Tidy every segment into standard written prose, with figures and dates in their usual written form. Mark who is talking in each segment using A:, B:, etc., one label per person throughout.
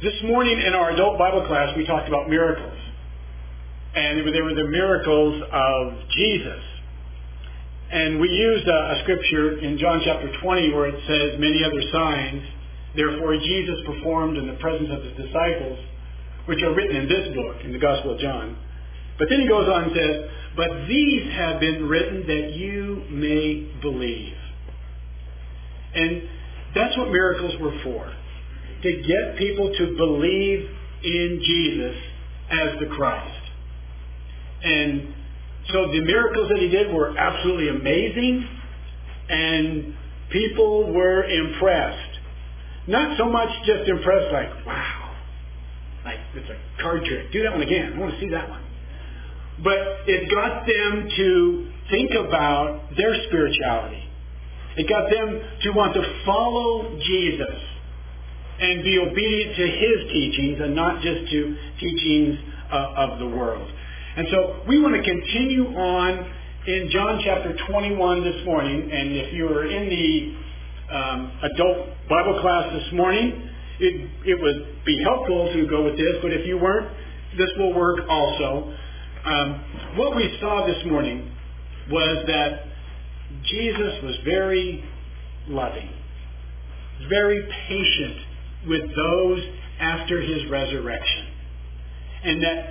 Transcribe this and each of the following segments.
A: This morning in our adult Bible class, we talked about miracles. And they were the miracles of Jesus. And we used a scripture in John chapter 20 where it says, many other signs, therefore Jesus performed in the presence of his disciples, which are written in this book, in the Gospel of John. But then he goes on and says, but these have been written that you may believe. And that's what miracles were for. To get people to believe in Jesus as the Christ. And so the miracles that he did were absolutely amazing, and people were impressed. Not so much just impressed like, wow, like it's a card trick. Do that one again. I want to see that one. But it got them to think about their spirituality. It got them to want to follow Jesus and be obedient to his teachings and not just to teachings of the world. And so we want to continue on in John chapter 21 this morning. And if you were in the adult Bible class this morning, it would be helpful to go with this. But if you weren't, this will work also. What we saw this morning was that Jesus was very loving, very patient with those after his resurrection. And that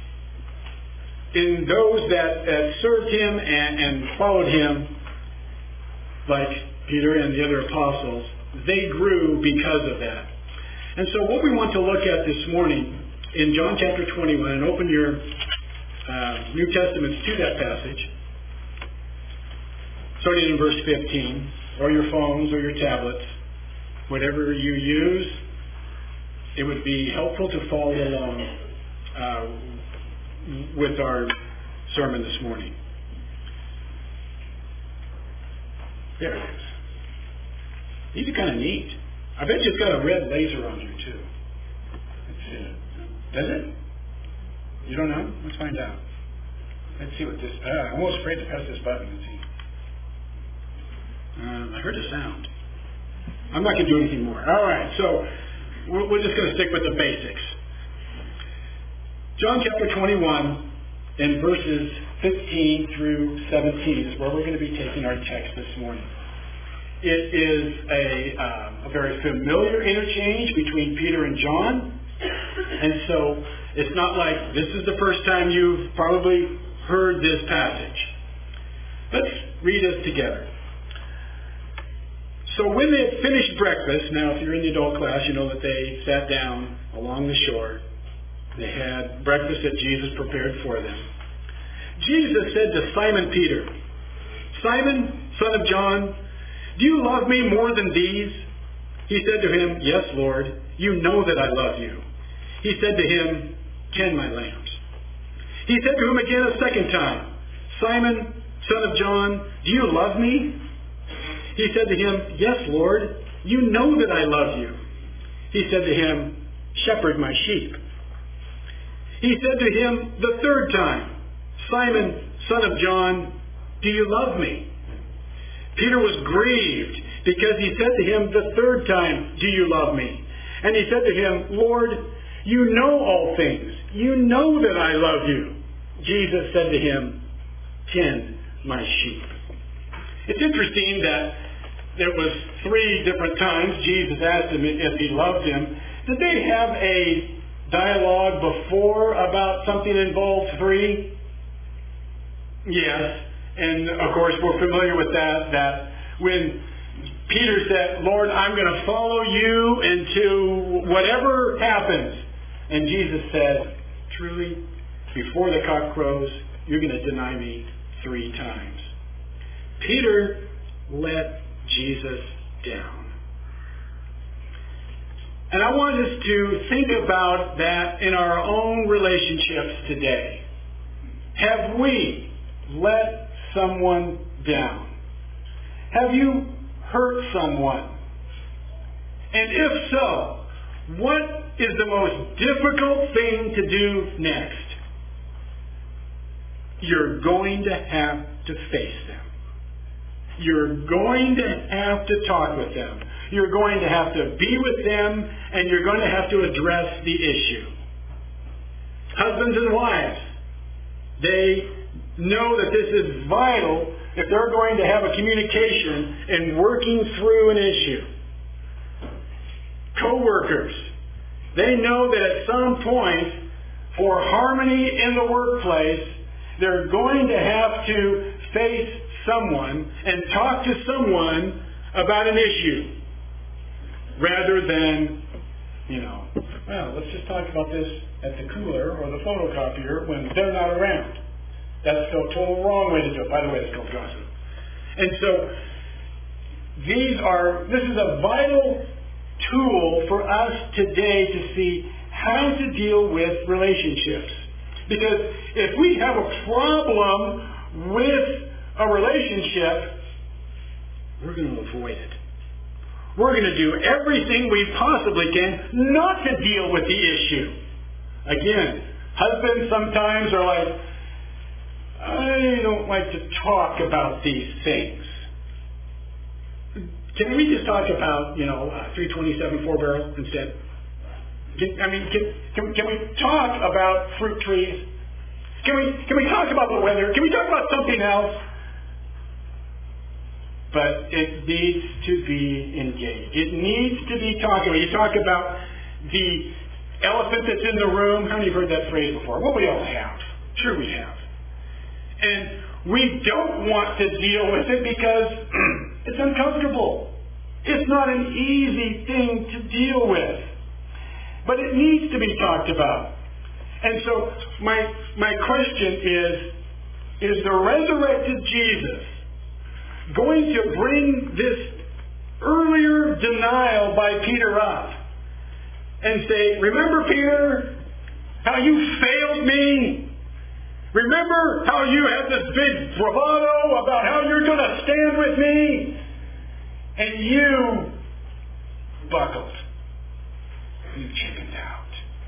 A: in those that served him and followed him, like Peter and the other apostles, they grew because of that. And so what we want to look at this morning in John chapter 21, and open your New Testaments to that passage, starting in verse 15, or your phones or your tablets, whatever you use, it would be helpful to follow along with our sermon this morning. There it is. These are kind of neat. I bet you it's got a red laser on here too. Let's see. Does it? You don't know? Let's find out. Let's see what this... I'm almost afraid to press this button. Let's see. I heard a sound. I'm not going to do anything more. All right, so we're just going to stick with the basics. John chapter 21 and verses 15 through 17 is where we're going to be taking our text this morning. It is a very familiar interchange between Peter and John. And so it's not like this is the first time you've probably heard this passage. Let's read it together. So when they had finished breakfast, now if you're in the adult class, you know that they sat down along the shore. They had breakfast that Jesus prepared for them. Jesus said to Simon Peter, Simon, son of John, do you love me more than these? He said to him, yes, Lord, you know that I love you. He said to him, tend my lambs. He said to him again a second time, Simon, son of John, do you love me? He said to him, yes, Lord, you know that I love you. He said to him, shepherd my sheep. He said to him the third time, Simon, son of John, do you love me? Peter was grieved because he said to him the third time, do you love me? And he said to him, Lord, you know all things. You know that I love you. Jesus said to him, tend my sheep. It's interesting that there was 3 different times Jesus asked him if he loved him. Did they have a dialogue before about something involved 3? Yes. And of course we're familiar with that when Peter said, Lord, I'm going to follow you into whatever happens. And Jesus said, truly, before the cock crows, you're going to deny me 3 times. Peter let Jesus down. And I want us to think about that in our own relationships today. Have we let someone down? Have you hurt someone? And if so, what is the most difficult thing to do next? You're going to have to face them. You're going to have to talk with them. you're going to have to be with them, and you're going to have to address the issue. Husbands and wives, they know that this is vital if they're going to have a communication in working through an issue. Co-workers, they know that at some point, for harmony in the workplace, they're going to have to face someone and talk to someone about an issue rather than, well, let's just talk about this at the cooler or the photocopier when they're not around. That's the total wrong way to do it. By the way, it's called gossip. And so this is a vital tool for us today to see how to deal with relationships. Because if we have a problem with a relationship, we're going to avoid it. We're going to do everything we possibly can not to deal with the issue. Again, husbands sometimes are like, I don't like to talk about these things. Can we just talk about, 327 4-barrel instead? Can we talk about fruit trees? Can we talk about the weather? Can we talk about something else? But it needs to be engaged. It needs to be talked about. You talk about the elephant that's in the room. How many have heard that phrase before? Well, we all have. Sure we have. And we don't want to deal with it because it's uncomfortable. It's not an easy thing to deal with. But it needs to be talked about. And so my question is the resurrected Jesus going to bring this earlier denial by Peter up and say, remember, Peter, how you failed me? Remember how you had this big bravado about how you're going to stand with me? And you buckled. You chickened out.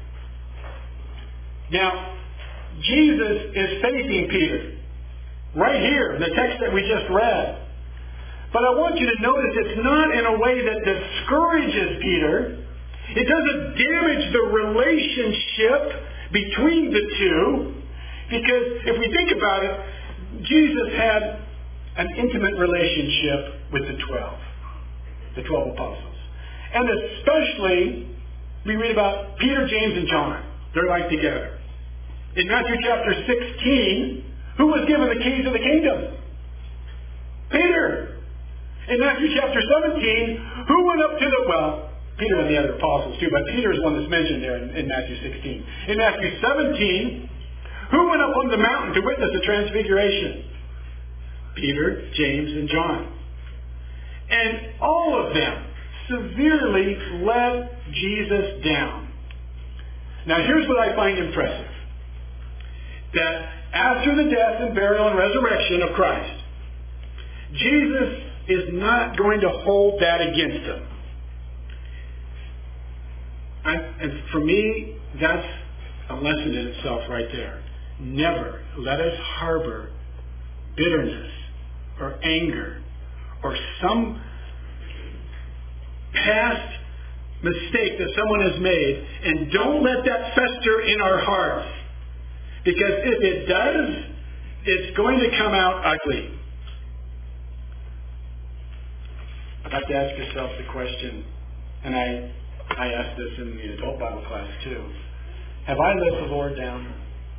A: Now, Jesus is facing Peter right here in the text that we just read. But I want you to notice it's not in a way that discourages Peter. It doesn't damage the relationship between the two. Because if we think about it, Jesus had an intimate relationship with the 12 apostles. And especially, we read about Peter, James, and John. They're like together. In Matthew chapter 16, who was given the keys of the kingdom? Peter. In Matthew chapter 17, who went up to Peter and the other apostles too, but Peter is one that's mentioned there in Matthew 16. In Matthew 17, who went up on the mountain to witness the transfiguration? Peter, James, and John. And all of them severely let Jesus down. Now here's what I find impressive. That after the death and burial and resurrection of Christ, Jesus is not going to hold that against them. And for me, that's a lesson in itself right there. Never let us harbor bitterness or anger or some past mistake that someone has made, and don't let that fester in our hearts. Because if it does, it's going to come out ugly. I'd like to ask yourself the question, and I asked this in the adult Bible class too. Have I let the Lord down?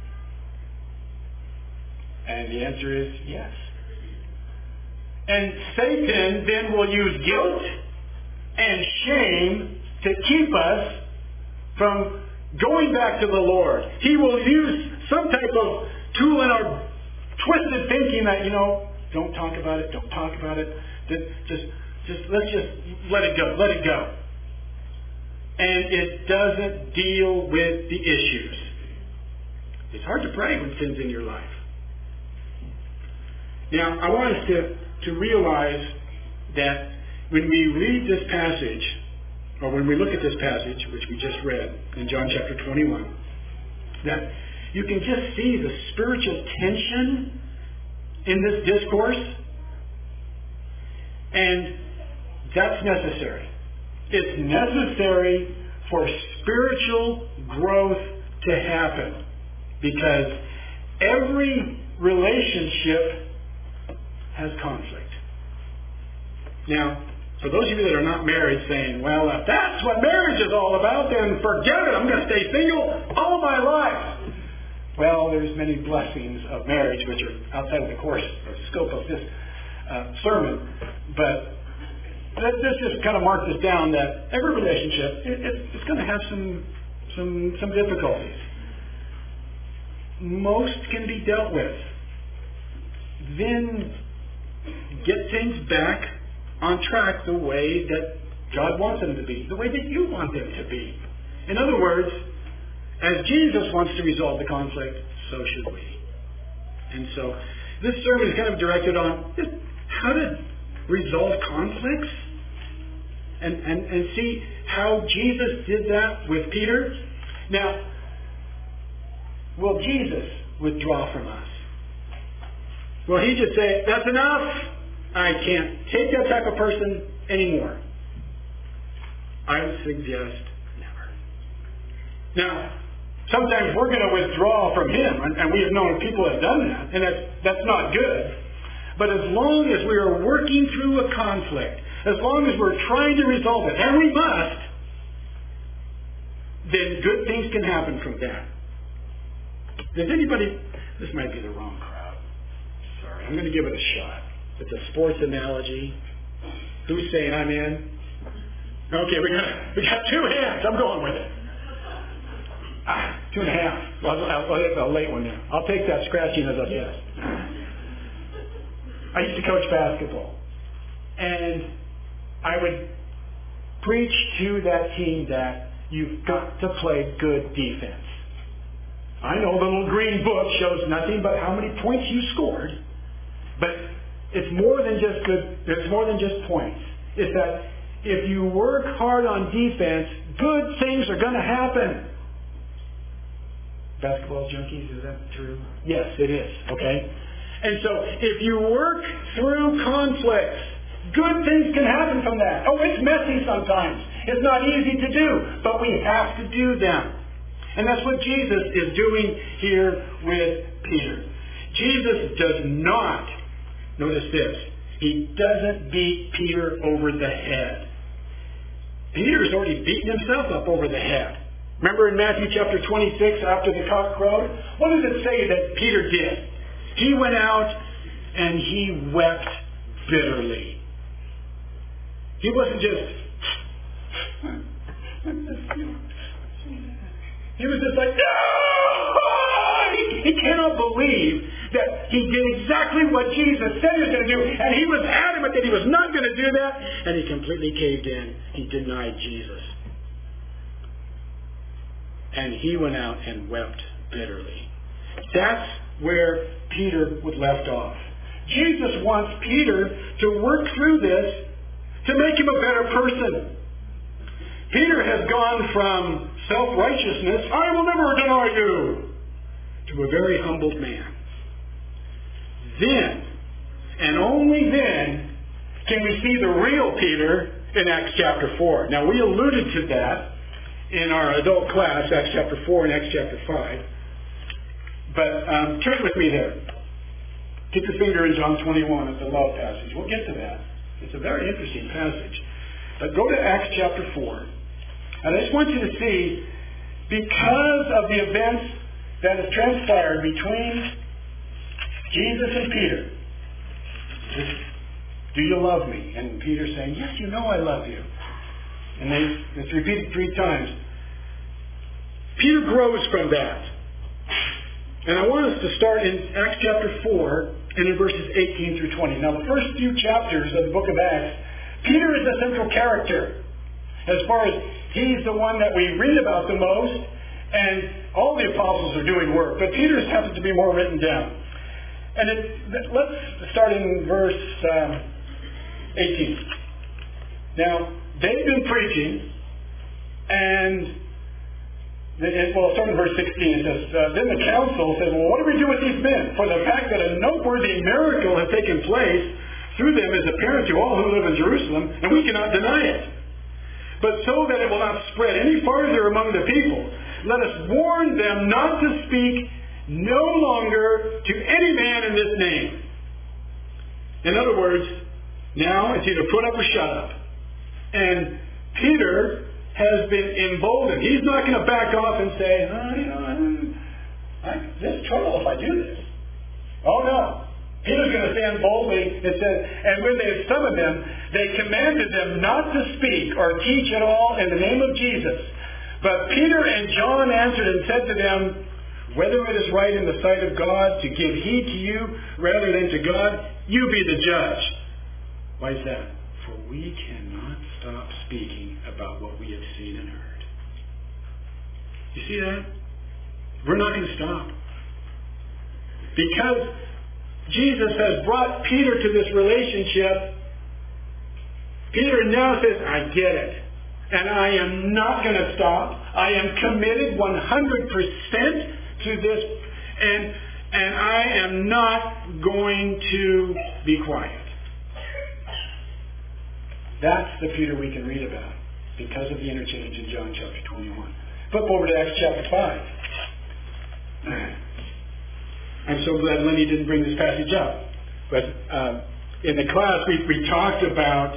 A: And the answer is yes. And Satan then will use guilt and shame to keep us from going back to the Lord. He will use some type of tool in our twisted thinking that, don't talk about it, don't talk about it. Let's just let it go. And it doesn't deal with the issues. It's hard to pray when sin's in your life. Now, I want us to realize that when we read this passage, or when we look at this passage, which we just read in John chapter 21, that you can just see the spiritual tension in this discourse. And that's necessary. It's necessary for spiritual growth to happen, because every relationship has conflict. Now, for those of you that are not married saying, well, if that's what marriage is all about, then forget it. I'm going to stay single all my life. Well, there's many blessings of marriage which are outside of the course or scope of this sermon. But let's just kind of mark this down, that every relationship, it's going to have some difficulties. Most can be dealt with. Then get things back on track the way that God wants them to be, the way that you want them to be. In other words, as Jesus wants to resolve the conflict, so should we. And so this sermon is kind of directed on just how to resolve conflicts and see how Jesus did that with Peter. Now, will Jesus withdraw from us? Will he just say, that's enough? I can't take that type of person anymore. I would suggest never. Now, sometimes we're going to withdraw from him, and we have known people have done that, and that's not good. But as long as we are working through a conflict, as long as we're trying to resolve it, and we must, then good things can happen from that. Does anybody, this might be the wrong crowd. Sorry, I'm going to give it a shot. It's a sports analogy. Who's saying I'm in? Okay, we got 2 hands. I'm going with it. 2.5. Well, it's a late one now. I'll take that scratching as a yes. I used to coach basketball, and I would preach to that team that you've got to play good defense. I know the little green book shows nothing but how many points you scored, but it's more than just good. It's more than just points. It's that if you work hard on defense, good things are going to happen. Basketball junkies, is that true? Yes, it is. Okay? And so if you work through conflicts, good things can happen from that. Oh, it's messy sometimes. It's not easy to do, but we have to do them. And that's what Jesus is doing here with Peter. Jesus does not, notice this, he doesn't beat Peter over the head. Peter's already beaten himself up over the head. Remember in Matthew chapter 26, after the cock crowed? What does it say that Peter did? He went out and he wept bitterly. He wasn't just... He was just like, no! He cannot believe that he did exactly what Jesus said he was going to do, and he was adamant that he was not going to do that, and he completely caved in. He denied Jesus. And he went out and wept bitterly. That's where Peter was left off. Jesus wants Peter to work through this to make him a better person. Peter has gone from self-righteousness, I will never deny you, to a very humbled man. Then, and only then, can we see the real Peter in Acts chapter 4. Now, we alluded to that in our adult class, Acts chapter 4 and Acts chapter 5. But turn with me there. Keep your finger in John 21 at the love passage. We'll get to that. It's a very interesting passage. But go to Acts chapter 4. And I just want you to see, because of the events that have transpired between Jesus and Peter, do you love me? And Peter saying, yes, you know I love you. And it's repeated 3 times. Peter grows from that. And I want us to start in Acts chapter 4 and in verses 18 through 20. Now, the first few chapters of the book of Acts, Peter is the central character. As far as he's the one that we read about the most, and all the apostles are doing work. But Peter's happens to be more written down. And let's start in verse 18. Now, they've been preaching, and start in verse 16. It says, then the council said, well, what do we do with these men? For the fact that a noteworthy miracle has taken place through them is apparent to all who live in Jerusalem, and we cannot deny it. but so that it will not spread any farther among the people, let us warn them not to speak no longer to any man in this name. In other words, now it's either put up or shut up. And Peter has been emboldened. He's not going to back off and say, there's trouble if I do this. Oh no. Peter's going to stand boldly. It says, and when they had summoned them, they commanded them not to speak or teach at all in the name of Jesus. But Peter and John answered and said to them, whether it is right in the sight of God to give heed to you rather than to God, you be the judge. Why is that? For we cannot stop speaking about what we have seen and heard. You see that? We're not going to stop. Because Jesus has brought Peter to this relationship, Peter now says, I get it. And I am not going to stop. I am committed 100% to this. And I am not going to be quiet. That's the Peter we can read about because of the interchange in John chapter 21. Flip over to Acts chapter 5. I'm so glad Lenny didn't bring this passage up. But in the class, we talked about,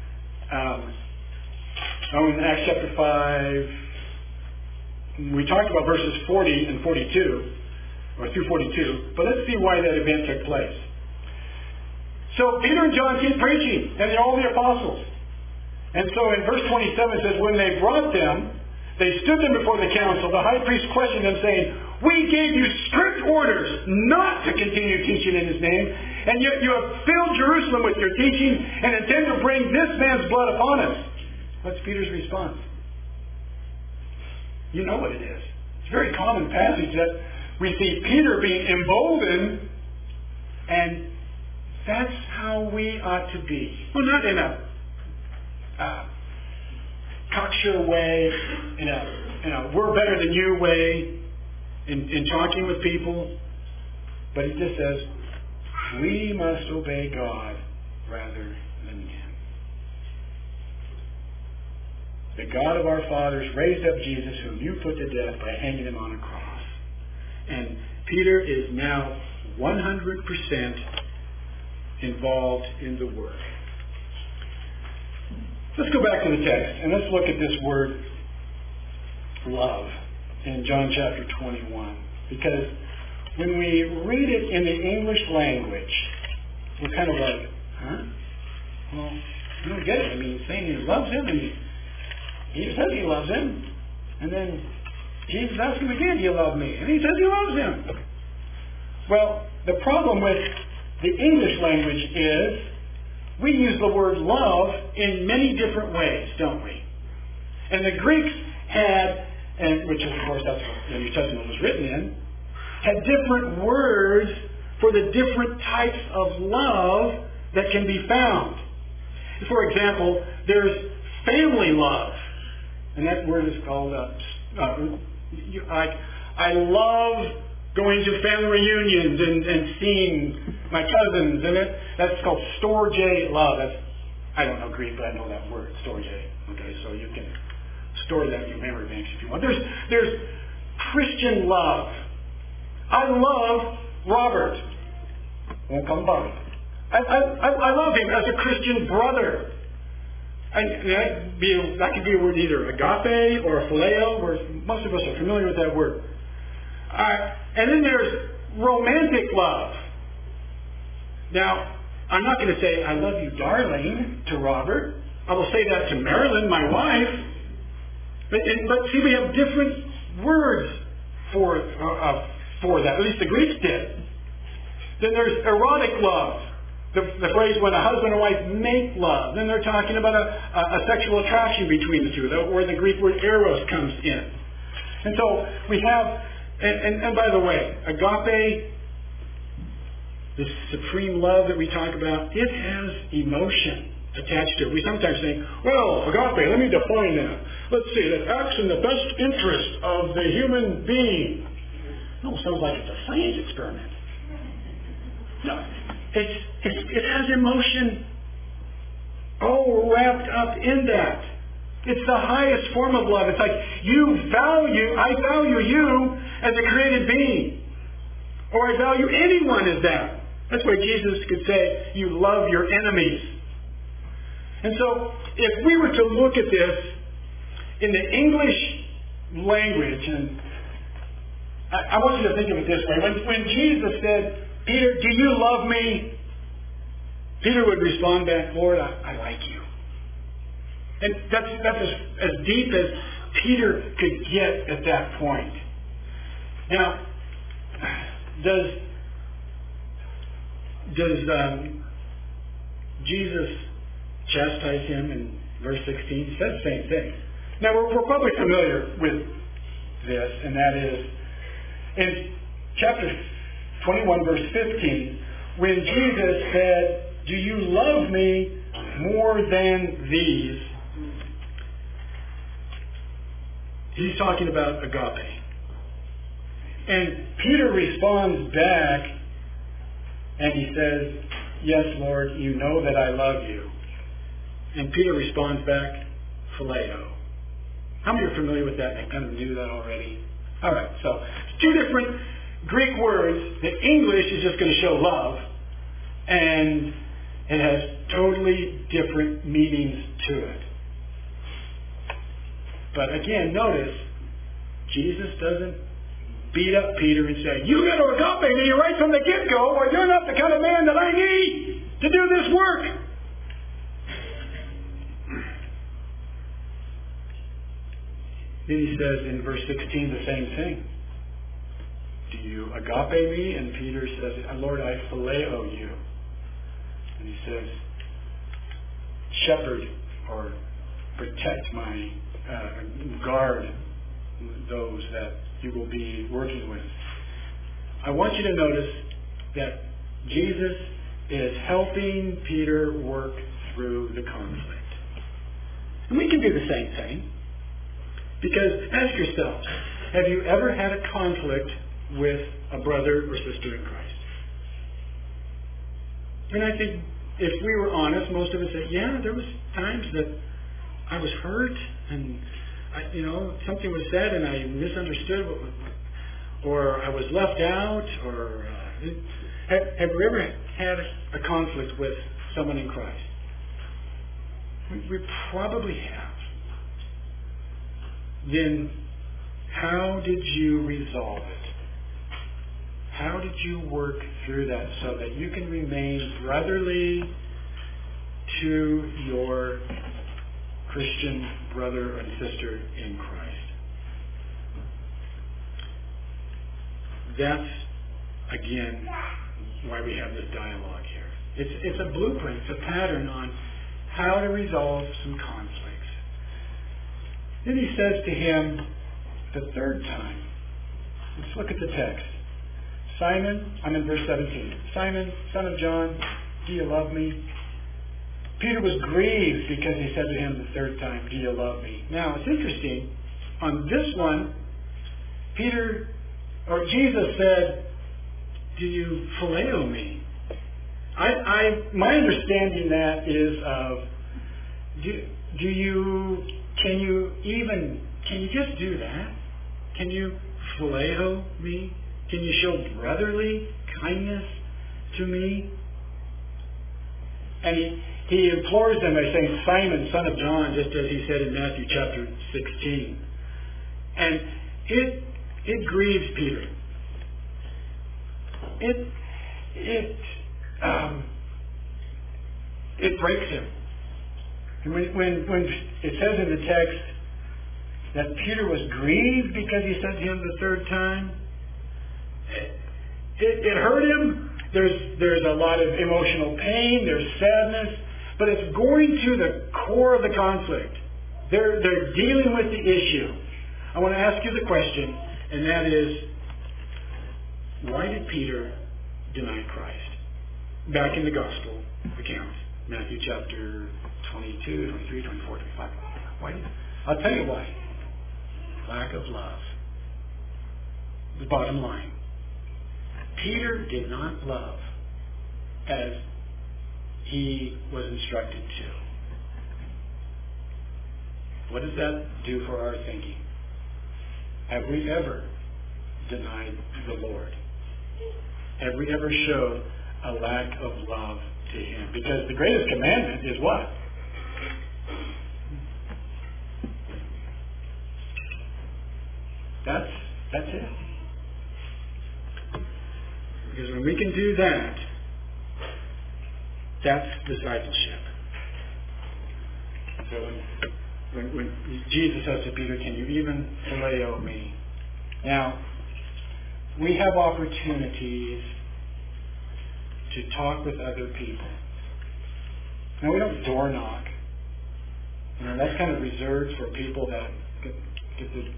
A: in Acts chapter 5, we talked about verses 40 and 42, or through 42. But let's see why that event took place. So Peter and John keep preaching, and they're all the apostles. And so in verse 27 it says, when they brought them, they stood them before the council. The high priest questioned them, saying, we gave you strict orders not to continue teaching in his name, and yet you have filled Jerusalem with your teaching and intend to bring this man's blood upon us. What's Peter's response? You know what it is. It's a very common passage that we see Peter being emboldened, and that's how we ought to be. Well, not in a cocksure way, in a we're better than you way, in talking with people, but it just says, we must obey God rather than men. The God of our fathers raised up Jesus, whom you put to death by hanging him on a cross. And Peter is now 100% involved in the work. Let's go back to the text and let's look at this word love in John chapter 21. Because when we read it in the English language, we're kind of like, huh? Well, I don't get it. I mean, he's saying he loves him, and he says he loves him. And then Jesus asks him again, do you love me? And he says he loves him. Well, the problem with the English language is we use the word love in many different ways, don't we? And the Greeks had, and which of course that's what the New Testament was written in, had different words for the different types of love that can be found. For example, there's family love. And that word is called, I love going to family reunions and seeing my cousins, and that's called storge love. I don't know Greek, but I know that word, storge. Okay, so you can store that in your memory banks if you want. There's Christian love. I love Robert. I won't call him Bobby. I love him as a Christian brother. That could be a word either agape or phileo, where most of us are familiar with that word. And then there's romantic love. Now, I'm not going to say, I love you, darling, to Robert. I will say that to Marilyn, my wife. But see, we have different words for that. At least the Greeks did. Then there's erotic love. The phrase when a husband and wife make love. Then they're talking about a sexual attraction between the two, where the Greek word eros comes in. And so we have, and by the way, agape, this supreme love that we talk about, it has emotion attached to it. We sometimes think, well, agape, let me define that. Let's see, that acts in the best interest of the human being. No, sounds like it's a science experiment. No, it has emotion all wrapped up in that. It's the highest form of love. It's like I value you as a created being. Or I value anyone as that. That's why Jesus could say, you love your enemies. And so, if we were to look at this in the English language, and I want you to think of it this way. When Jesus said, Peter, do you love me? Peter would respond back, Lord, I like you. And that's as deep as Peter could get at that point. Now, does Jesus chastise him in verse 16? He says the same thing. Now, we're probably familiar with this, and that is in chapter 21, verse 15, when Jesus said, do you love me more than these? He's talking about agape. And Peter responds back, and he says, yes, Lord, you know that I love you. And Peter responds back, phileo. How many are familiar with that? They kind of knew that already. All right, so two different Greek words. The English is just going to show love, and it has totally different meanings to it. But again, notice, Jesus doesn't beat up Peter and say, you got to agape me right from the get-go, or you're not the kind of man that I need to do this work. Then he says in verse 16 the same thing. Do you agape me? And Peter says, Lord, I phileo you. And he says, shepherd or protect my, guard those that you will be working with. I want you to notice that Jesus is helping Peter work through the conflict. And we can do the same thing. Because ask yourself, have you ever had a conflict with a brother or sister in Christ? And I think if we were honest, most of us say, yeah, there was times that I was hurt and something was said and I misunderstood or I was left out, or have you ever had a conflict with someone in Christ? We probably have. Then how did you resolve it? How did you work through that so that you can remain brotherly to your Christian brother and sister in Christ? That's, again, why we have this dialogue here. It's a blueprint, it's a pattern on how to resolve some conflicts. Then he says to him the third time, let's look at the text. Simon, I'm in verse 17. Simon, son of John, do you love me? Peter was grieved because he said to him the third time, do you love me? Now, it's interesting. On this one, Jesus said, do you phileo me? My understanding that is of, can you just do that? Can you phileo me? Can you show brotherly kindness to me? And he implores them by saying, Simon, son of John, just as he said in Matthew chapter 16. And it grieves Peter. It breaks him. And when it says in the text that Peter was grieved because he said to him the third time, it hurt him. There's a lot of emotional pain. There's sadness. But it's going to the core of the conflict. They're dealing with the issue. I want to ask you the question, and that is, why did Peter deny Christ? Back in the gospel account, Matthew chapter 22, 23, 24, 25. I'll tell you why. Lack of love. The bottom line. Peter did not love as he was instructed to. what does that do for our thinking? Have we ever denied the Lord? Have we ever showed a lack of love to Him? Because the greatest commandment is what? That's it. Because when we can do that, that's discipleship. So when Jesus says to Peter, can you even phileo me? Now, we have opportunities to talk with other people. Now, we don't door knock. That's kind of reserved for people that get the...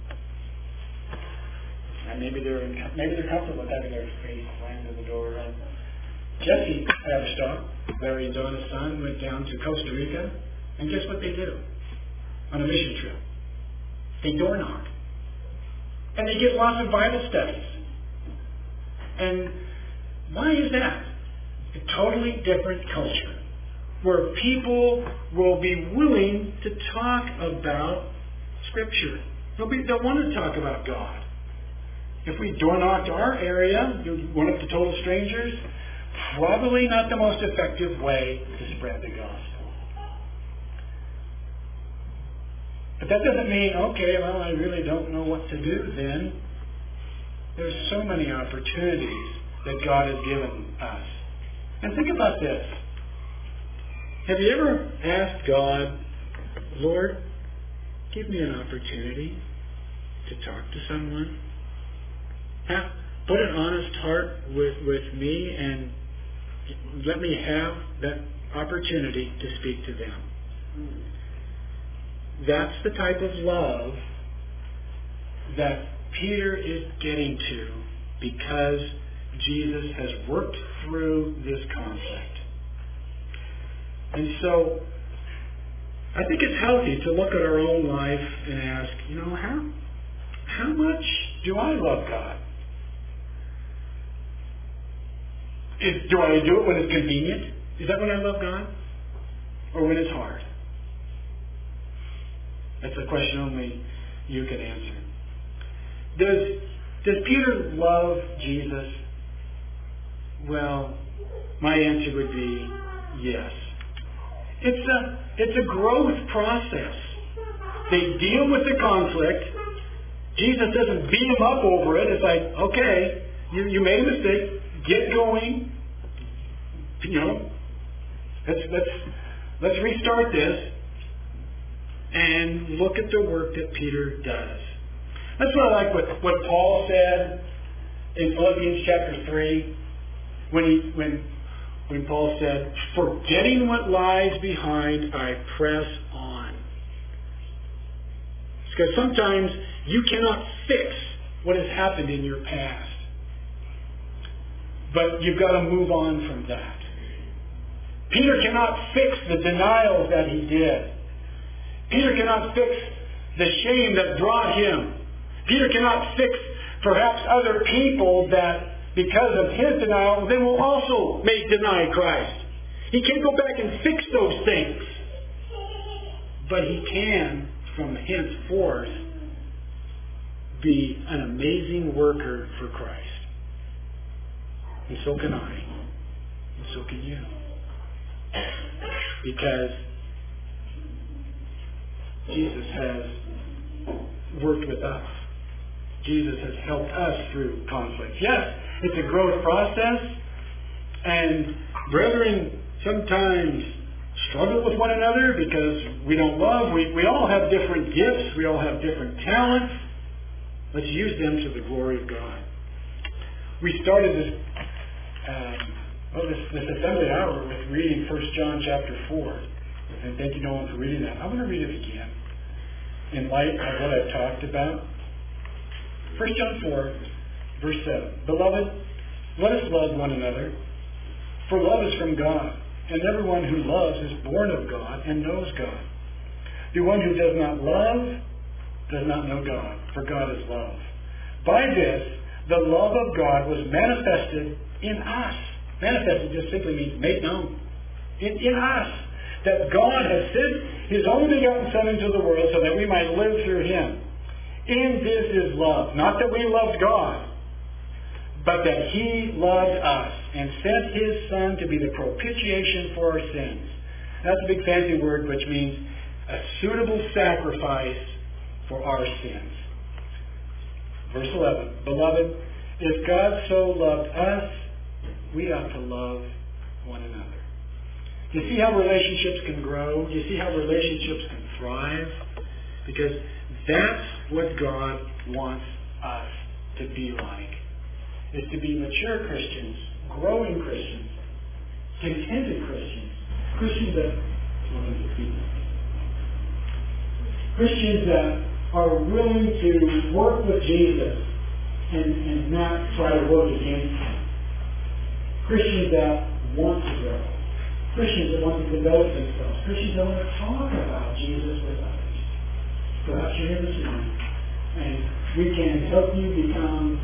A: Maybe they're comfortable with having their face slammed in the door. Jesse Averstock, Larry and Donna's son, went down to Costa Rica, and guess what they do on a mission trip? They door knock. And they get lots of Bible studies. And why is that? A totally different culture where people will be willing to talk about Scripture. They'll want to talk about God. If we door knocked our area, went up to total strangers, probably not the most effective way to spread the gospel. But that doesn't mean, okay, well, I really don't know what to do then. There's so many opportunities that God has given us. And think about this. Have you ever asked God, Lord, give me an opportunity to talk to someone? Put an honest heart with me and let me have that opportunity to speak to them. That's the type of love that Peter is getting to because Jesus has worked through this conflict. And so I think it's healthy to look at our own life and ask, how much do I love God? Do I do it when it's convenient? Is that when I love God? Or when it's hard? That's a question only you can answer. Does Peter love Jesus? Well, my answer would be yes. It's a growth process. They deal with the conflict. Jesus doesn't beat them up over it. It's like, okay, you made a mistake. Get going. Let's restart this and look at the work that Peter does. That's what I like what Paul said in Philippians chapter 3 when Paul said, forgetting what lies behind, I press on. Because sometimes you cannot fix what has happened in your past. But you've got to move on from that. Peter cannot fix the denials that he did. Peter cannot fix the shame that brought him. Peter cannot fix perhaps other people that, because of his denial, they will also may deny Christ. He can't go back and fix those things. But he can, from henceforth, be an amazing worker for Christ. And so can I. And so can you. Because Jesus has worked with us. Jesus has helped us through conflict. Yes, it's a growth process. And brethren sometimes struggle with one another because we don't love. We all have different gifts. We all have different talents. Let's use them to the glory of God. We started this assembly hour with reading 1 John chapter 4. And thank you, Nolan, for reading that. I'm going to read it again in light of what I've talked about. 1 John 4, verse 7. Beloved, let us love one another, for love is from God, and everyone who loves is born of God and knows God. The one who does not love does not know God, for God is love. By this, the love of God was manifested in us. Manifested just simply means made known. In us. that God has sent His only begotten Son into the world so that we might live through Him. In this is love. Not that we loved God, but that He loved us and sent His Son to be the propitiation for our sins. That's a big fancy word which means a suitable sacrifice for our sins. Verse 11. Beloved, if God so loved us, we ought to love one another. Do you see how relationships can grow? Do you see how relationships can thrive? Because that's what God wants us to be like. Is to be mature Christians, growing Christians, contented Christians, Christians that are willing to work with Jesus and not try to work against Him. Christians that want to grow. Christians that want to develop themselves. Christians that want to talk about Jesus with others. Perhaps you're here this morning and we can help you become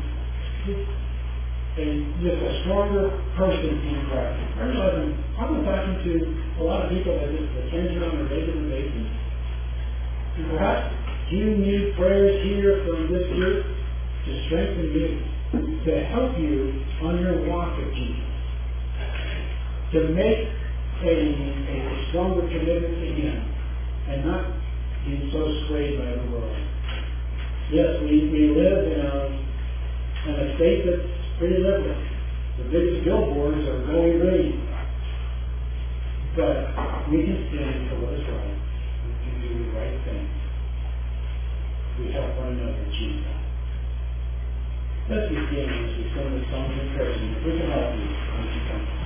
A: just a stronger person in Christ. I realize I'm talking to a lot of people that just attend here on a regular basis. And perhaps you need prayers here from this group to strengthen you, to help you on your walk with Jesus, to make a stronger commitment to Him and not be so swayed by the world. Yes, we live in a state that's pretty liberal. The biggest billboards are going green. But we can stand for what is right. We can do the right thing. We help one another achieve that. Let's begin as we sing the songs of praise. If we can help you, would you come?